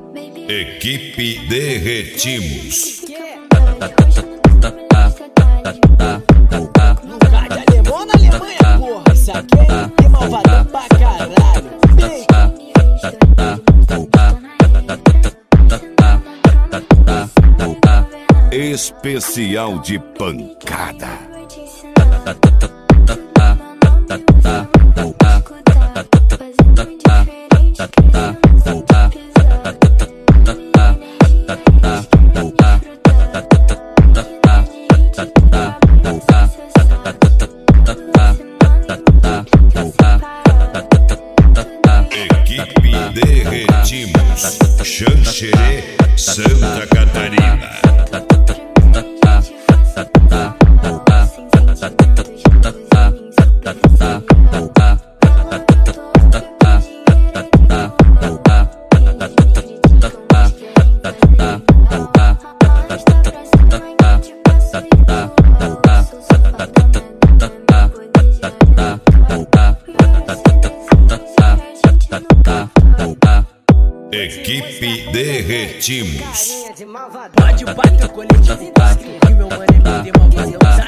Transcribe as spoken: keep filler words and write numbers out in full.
Equipe Derretimos. Lugar de alemão na Alemanha, porra. Isso aqui é malvadão pra caralho. Especial de pancada. Equipe Derretimos, Xanxerê, Santa Catarina. Equipe Derretimos. Pode bater o coletivo, que meu mano é meu irmão,